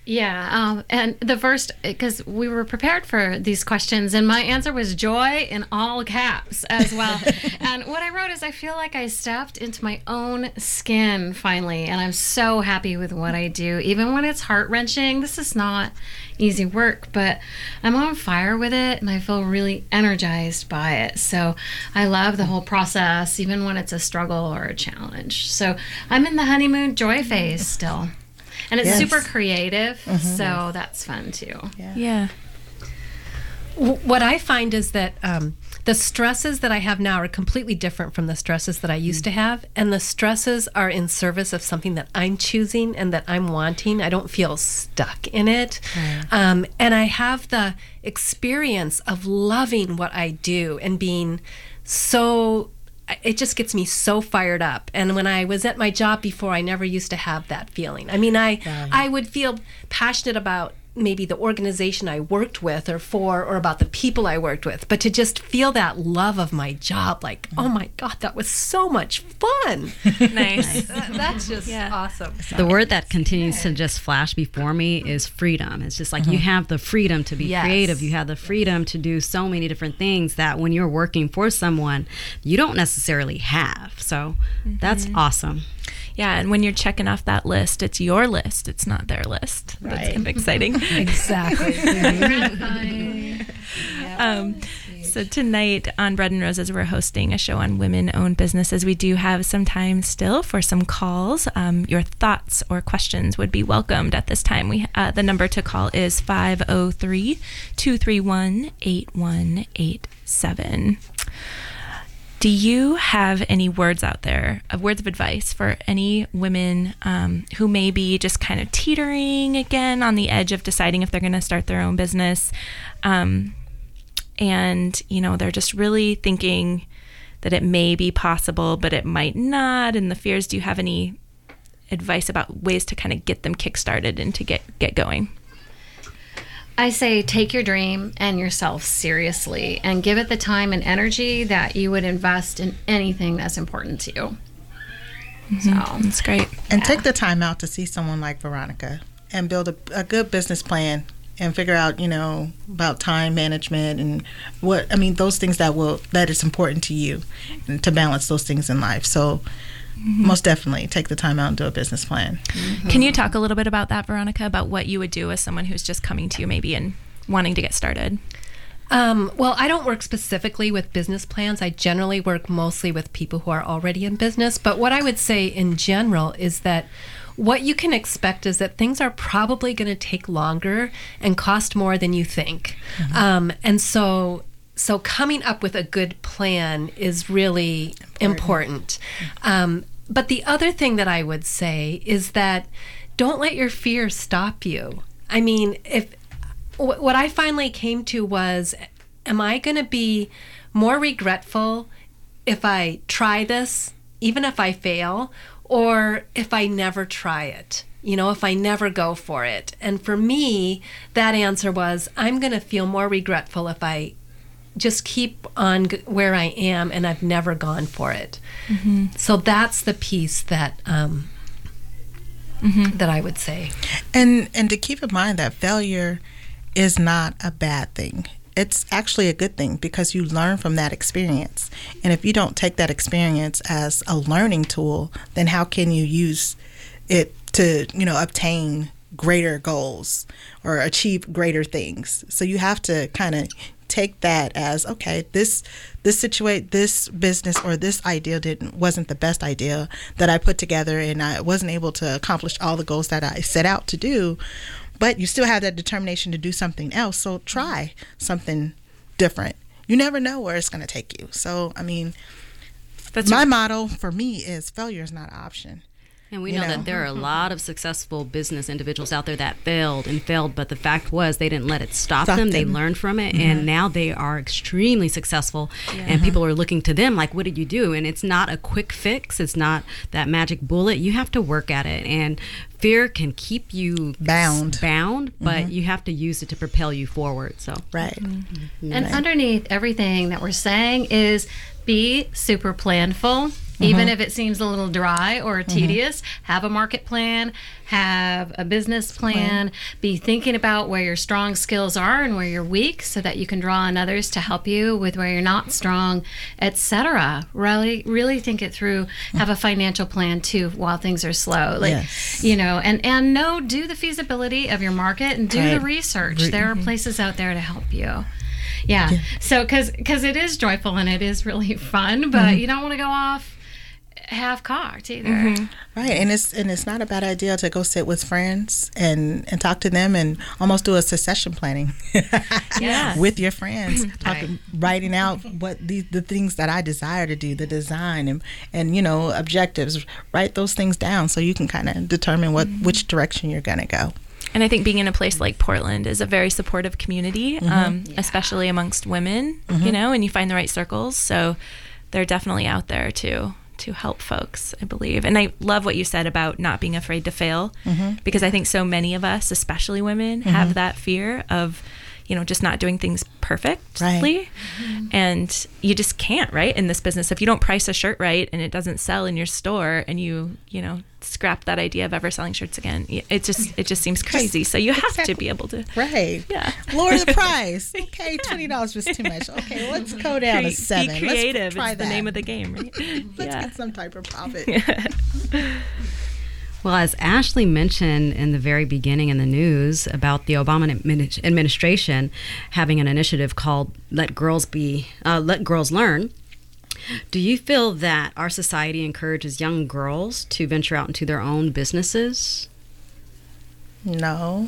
L: Yeah, and the first, because we were prepared for these questions, and my answer was joy in all caps as well. And what I wrote is, I feel like I stepped into my own skin finally, and I'm so happy with what I do, even when it's heart-wrenching. This is not easy work, but I'm on fire with it, and I feel really energized by it. So I love the whole process, even when it's a struggle or a challenge. So I'm in the honeymoon joy phase still. And it's super creative, so that's fun too.
J: Yeah.
M: What I find is that the stresses that I have now are completely different from the stresses that I used to have. And the stresses are in service of something that I'm choosing and that I'm wanting. I don't feel stuck in it. And I have the experience of loving what I do and being so... It just gets me so fired up. And when I was at my job before, I never used to have that feeling. I mean, I would feel passionate about maybe the organization I worked with or for, or about the people I worked with. But to just feel that love of my job, like, oh my God, that was so much fun.
J: Nice.
M: That's just awesome.
C: The word that continues to just flash before me is freedom. It's just like you have the freedom to be creative. You have the freedom to do so many different things that when you're working for someone, you don't necessarily have. So that's awesome.
J: Yeah, and when you're checking off that list, it's your list. It's not their list. That's kind of exciting.
M: Exactly.
J: So tonight on Bread and Roses, we're hosting a show on women-owned businesses. We do have some time still for some calls. Your thoughts or questions would be welcomed at this time. The number to call is 503-231-8187. Do you have any words out there, words of advice for any women who may be just kind of teetering again on the edge of deciding if they're going to start their own business? And, you know, they're just really thinking that it may be possible, but it might not. And the fears, do you have any advice about ways to kind of get them kickstarted and to get going?
L: I say take your dream and yourself seriously and give it the time and energy that you would invest in anything that's important to you. So
J: that's great.
K: And take the time out to see someone like Veronica and build a good business plan and figure out, you know, about time management and those things that is important to you, and to balance those things in life. So most definitely take the time out and do a business plan.
J: Can you talk a little bit about that, Veronica, about what you would do as someone who's just coming to you maybe and wanting to get started?
M: Well, I don't work specifically with business plans. I generally work mostly with people who are already in business. But what I would say in general is that what you can expect is that things are probably going to take longer and cost more than you think. And so coming up with a good plan is really important. But the other thing that I would say is that don't let your fear stop you. I mean, what I finally came to was, am I going to be more regretful if I try this, even if I fail, or if I never try it? You know, if I never go for it. And for me, that answer was, I'm going to feel more regretful if I just keep on where I am and I've never gone for it. So that's the piece that that I would say.
K: And to keep in mind that failure is not a bad thing. It's actually a good thing because you learn from that experience. And if you don't take that experience as a learning tool, then how can you use it to, you know, obtain greater goals or achieve greater things? So you have to kind of take that as, okay, this business or this idea wasn't the best idea that I put together, and I wasn't able to accomplish all the goals that I set out to do, but you still have that determination to do something else. So try something different. You never know where it's going to take you. So, I mean, my motto for me is failure is not an option.
C: And we know that there are a lot of successful business individuals out there that failed, but the fact was they didn't let it stop them. They learned from it, and now they are extremely successful, and people are looking to them like, what did you do? And it's not a quick fix. It's not that magic bullet. You have to work at it, and fear can keep you bound, but you have to use it to propel you forward. So
L: And underneath everything that we're saying is be super planful Even if it seems a little dry or tedious, have a market plan, have a business plan, be thinking about where your strong skills are and where you're weak so that you can draw on others to help you with where you're not strong, etc. Really think it through. Have a financial plan too while things are slow. And do the feasibility of your market and do the research. There are places out there to help you. Yeah. So because it is joyful and it is really fun, but you don't want to go off half-cocked either.
K: Right, and it's not a bad idea to go sit with friends and talk to them and almost do a succession planning with your friends, writing out what the things that I desire to do, the design and objectives. Write those things down so you can kind of determine which direction you're going to go.
J: And I think being in a place like Portland is a very supportive community, especially amongst women, and you find the right circles. So they're definitely out there to help folks, I believe. And I love what you said about not being afraid to fail, because I think so many of us, especially women, have that fear of, just not doing things perfectly. And you just can't, right? In this business, if you don't price a shirt right and it doesn't sell in your store and you scrap that idea of ever selling shirts again, it just seems crazy. So you have to be able to
K: lower the price. Okay, $20 was too much. Okay, let's go down to $7.
J: Be creative.
K: Let's try
J: is the name of the game, right?
K: Let's get some type of profit.
C: Well, as Ashley mentioned in the very beginning in the news about the Obama administration having an initiative called Let Girls Learn, do you feel that our society encourages young girls to venture out into their own businesses?
K: No.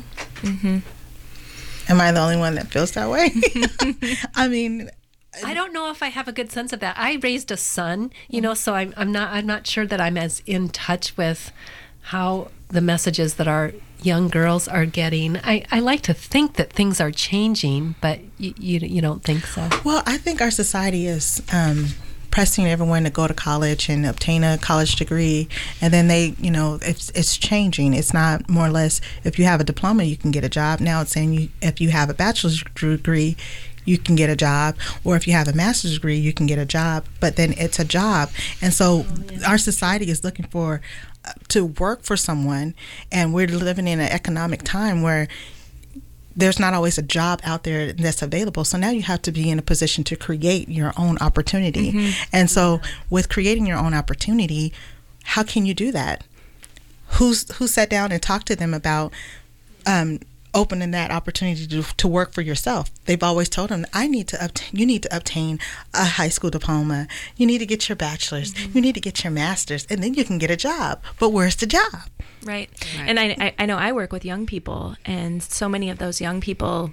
K: Am I the only one that feels that way? I mean,
M: I don't know if I have a good sense of that. I raised a son, so I'm not sure that I'm as in touch with how the messages that our young girls are getting. I like to think that things are changing, but you don't think so?
K: Well, I think our society is pressing everyone to go to college and obtain a college degree, and then it's changing. It's not more or less if you have a diploma you can get a job. Now it's saying if you have a bachelor's degree you can get a job, or if you have a master's degree you can get a job, but then it's a job. And so our society is looking for to work for someone, and we're living in an economic time where there's not always a job out there that's available. So now you have to be in a position to create your own opportunity. And so with creating your own opportunity, how can you do that? Who sat down and talked to them about opening that opportunity to work for yourself? They've always told them, you need to obtain a high school diploma, you need to get your bachelor's, you need to get your master's, and then you can get a job. But where's the job?
J: Right. And I know I work with young people, and so many of those young people,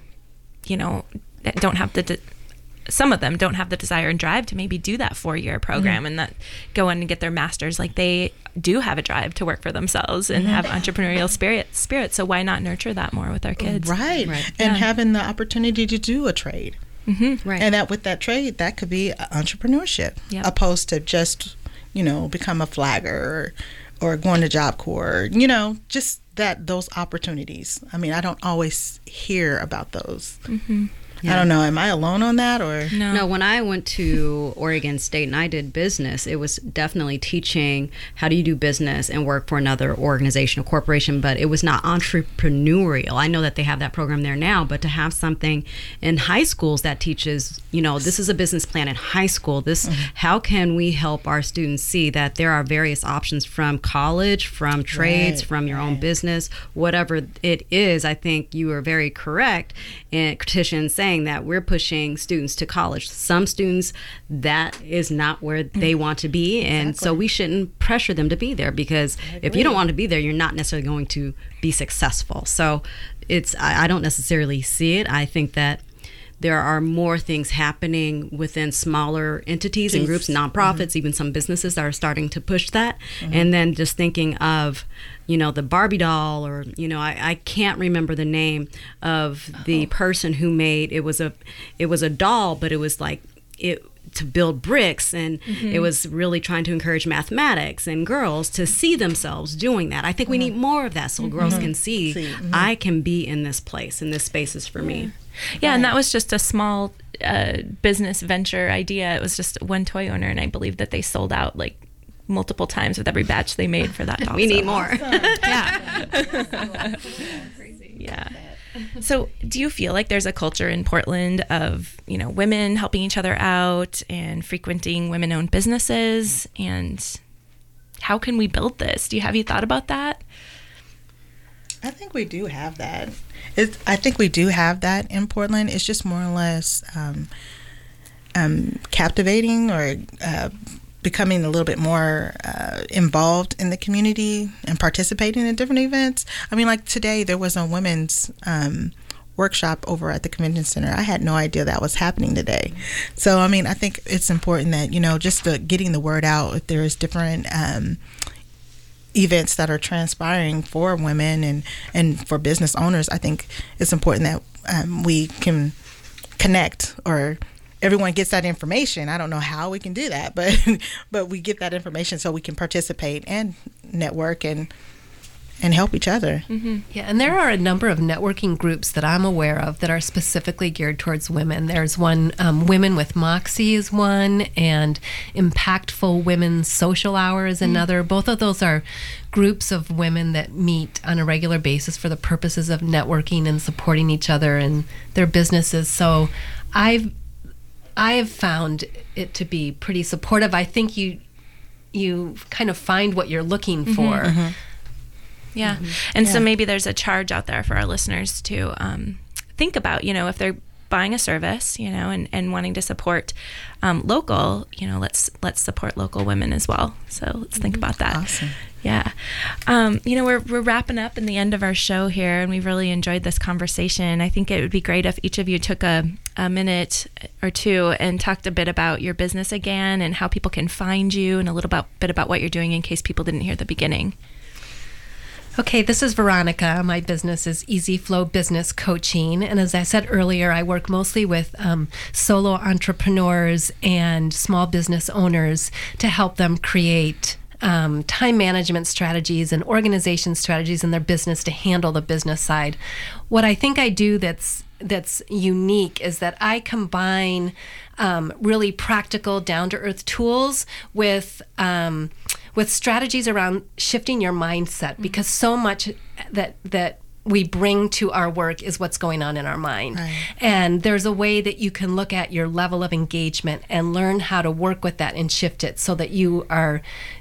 J: don't have some of them don't have the desire and drive to maybe do that 4-year program and that go in and get their master's. Like, they do have a drive to work for themselves and have entrepreneurial spirit. So why not nurture that more with our kids?
K: Right. And having the opportunity to do a trade. Right. And that with that trade, that could be entrepreneurship, opposed to just, become a flagger or going to Job Corps, just those opportunities. I mean, I don't always hear about those. I don't know. Am I alone on that, or
C: no? When I went to Oregon State and I did business, it was definitely teaching how do you do business and work for another organization or corporation, but it was not entrepreneurial. I know that they have that program there now, but to have something in high schools that teaches, this is a business plan in high school. How can we help our students see that there are various options from college, from trades, from your own business, whatever it is. I think you are very correct in Tisha saying that we're pushing students to college. Some students, that is not where they want to be, and so we shouldn't pressure them to be there, because if you don't want to be there, you're not necessarily going to be successful. So I don't necessarily see it. I think that there are more things happening within smaller entities and groups, nonprofits, even some businesses that are starting to push that. And then just thinking of, the Barbie doll, or, I can't remember the name of the person who made, it was a doll, but it was like to build bricks, and it was really trying to encourage mathematics and girls to see themselves doing that. I think we need more of that, so girls can see I can be in this place, and this space is for me.
J: Yeah, and that was just a small business venture idea. It was just one toy owner, and I believe that they sold out like multiple times with every batch they made for that doll.
C: We need more.
J: Yeah. Yeah. So do you feel like there's a culture in Portland of, women helping each other out and frequenting women-owned businesses? And how can we build this? Have you thought about that?
K: I think we do have that. I think we do have that in Portland. It's just more or less captivating or becoming a little bit more involved in the community and participating in different events. I mean, like today there was a women's workshop over at the convention center. I had no idea that was happening today. So, I mean, I think it's important that, just getting the word out. If there's different events that are transpiring for women and for business owners, I think it's important that we can connect, or everyone gets that information. I don't know how we can do that, but we get that information so we can participate and network and help each other.
M: Mm-hmm. Yeah, and there are a number of networking groups that I'm aware of that are specifically geared towards women. There's one, Women with Moxie is one, and Impactful Women's Social Hour is another. Both of those are groups of women that meet on a regular basis for the purposes of networking and supporting each other and their businesses. So I have found it to be pretty supportive. I think you kind of find what you're looking for.
J: Mm-hmm. Yeah. And so maybe there's a charge out there for our listeners to think about, if they're buying a service, and wanting to support local, let's support local women as well. So let's think about that.
K: Awesome.
J: Yeah. We're wrapping up in the end of our show here, and we've really enjoyed this conversation. I think it would be great if each of you took a minute or two and talked a bit about your business again and how people can find you, and a little bit about what you're doing in case people didn't hear the beginning.
M: Okay, this is Veronica. My business is Easy Flow Business Coaching. And as I said earlier, I work mostly with solo entrepreneurs and small business owners to help them create time management strategies and organization strategies in their business to handle the business side. What I think I do that's unique is that I combine really practical, down-to-earth tools with strategies around shifting your mindset, because so much that we bring to our work is what's going on in our mind. Right. And there's a way that you can look at your level of engagement and learn how to work with that and shift it so that you are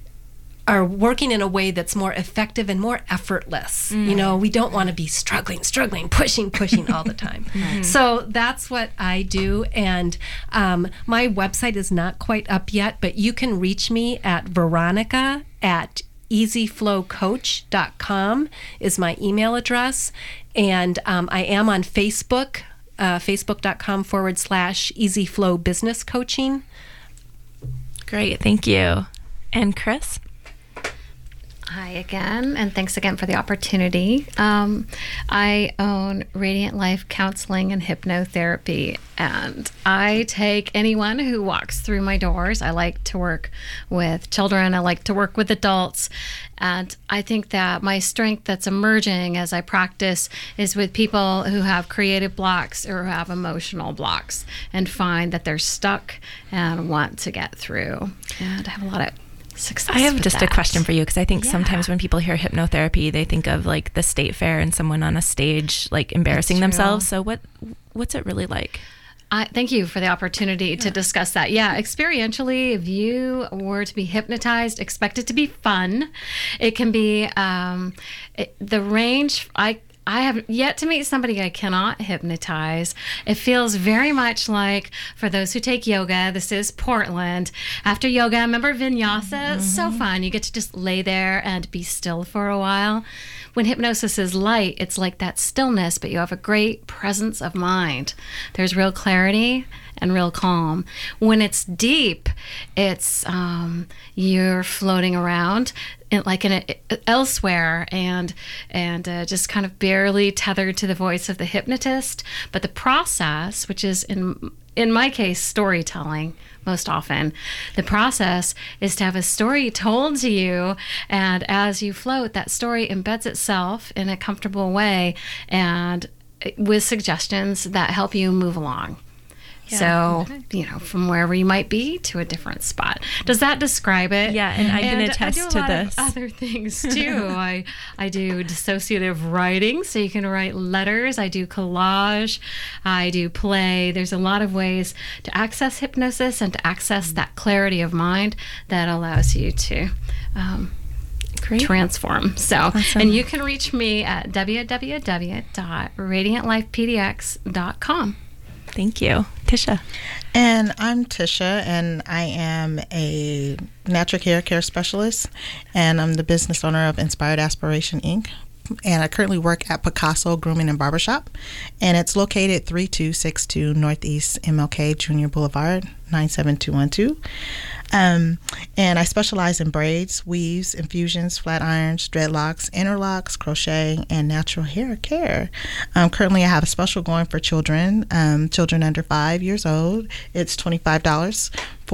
M: working in a way that's more effective and more effortless. We don't want to be struggling, pushing all the time. So that's what I do. And my website is not quite up yet, but you can reach me at veronica@easyflowcoach.com is my email address. And I am on Facebook, facebook.com/easyflow business coaching.
J: Great, thank you. And Chris?
L: Hi again, and thanks again for the opportunity. I own Radiant Life Counseling and Hypnotherapy, and I take anyone who walks through my doors. I like to work with children. I like to work with adults, and I think that my strength that's emerging as I practice is with people who have creative blocks or who have emotional blocks and find that they're stuck and want to get through. And I have a lot of success.
J: I have just a question for you, because I think sometimes when people hear hypnotherapy, they think of like the state fair and someone on a stage like embarrassing themselves. So what's it really like?
L: Thank you for the opportunity to discuss that. Yeah, experientially, if you were to be hypnotized, expect it to be fun. It can be the range. I have yet to meet somebody I cannot hypnotize. It feels very much like, for those who take yoga, this is Portland. After yoga, remember vinyasa? It's so fun. You get to just lay there and be still for a while. When hypnosis is light, it's like that stillness, but you have a great presence of mind. There's real clarity and real calm. When it's deep, it's you're floating around like elsewhere and just kind of barely tethered to the voice of the hypnotist. But the process, which is in my case storytelling most often, the process is to have a story told to you, and as you float, that story embeds itself in a comfortable way and with suggestions that help you move along. So, from wherever you might be to a different spot. Does that describe it?
J: Yeah, and I can attest
L: I do a
J: to
L: lot
J: this.
L: Of other things too. I do dissociative writing, so you can write letters. I do collage. I do play. There's a lot of ways to access hypnosis and to access that clarity of mind that allows you to transform. So,
J: Awesome.
L: And you can reach me at www.radiantlifepdx.com.
J: Thank you. Tisha.
K: And I'm Tisha, and I am a natural hair care specialist, and I'm the business owner of Inspired Aspiration, Inc. And I currently work at Picasso Grooming and Barbershop, and it's located 3262 Northeast MLK Junior Boulevard, 97212. And I specialize in braids, weaves, infusions, flat irons, dreadlocks, interlocks, crochet, and natural hair care. Currently, I have a special going for children under 5 years old. It's $25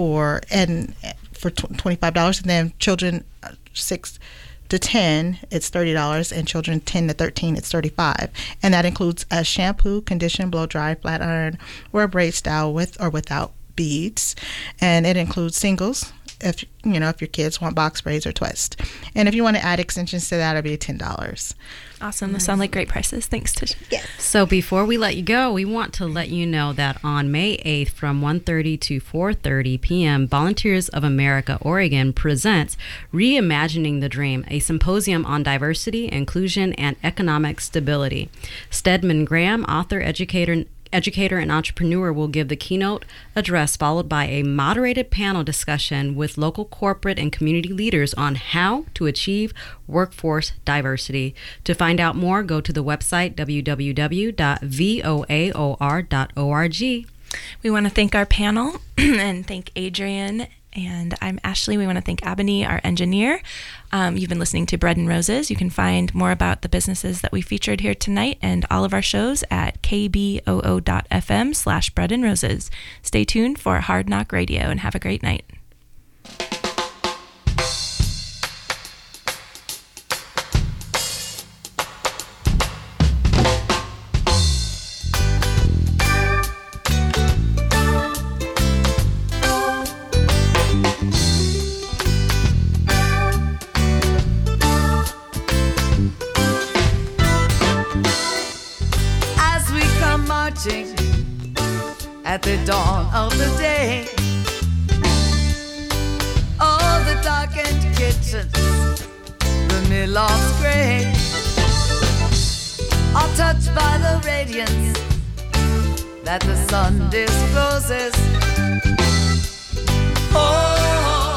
K: $25, and then children 6 to 10, it's $30, and children 10 to 13, it's $35. And that includes a shampoo, condition, blow dry, flat iron, or a braid style with or without beads. And it includes singles, if your kids want box braids or twist. And if you want to add extensions to that, it'll be $10.
J: Awesome. Those sound like great prices. Thanks, Tisha.
K: Yes.
C: So before we let you go, we want to let you know that on May 8th from 1:30 to 4:30 p.m., Volunteers of America, Oregon presents Reimagining the Dream, a symposium on diversity, inclusion, and economic stability. Stedman Graham, author, educator, and entrepreneur, will give the keynote address, followed by a moderated panel discussion with local corporate and community leaders on how to achieve workforce diversity. To find out more, go to the website www.voaor.org.
J: We want to thank our panel and thank Adrian. And I'm Ashley. We want to thank Ebony, our engineer. You've been listening to Bread and Roses. You can find more about the businesses that we featured here tonight and all of our shows at kboo.fm/Bread and Roses. Stay tuned for Hard Knock Radio and have a great night.
I: At the dawn of the day, all the darkened kitchens, the mill-lofts gray, are touched by the radiance that the sun discloses. Oh,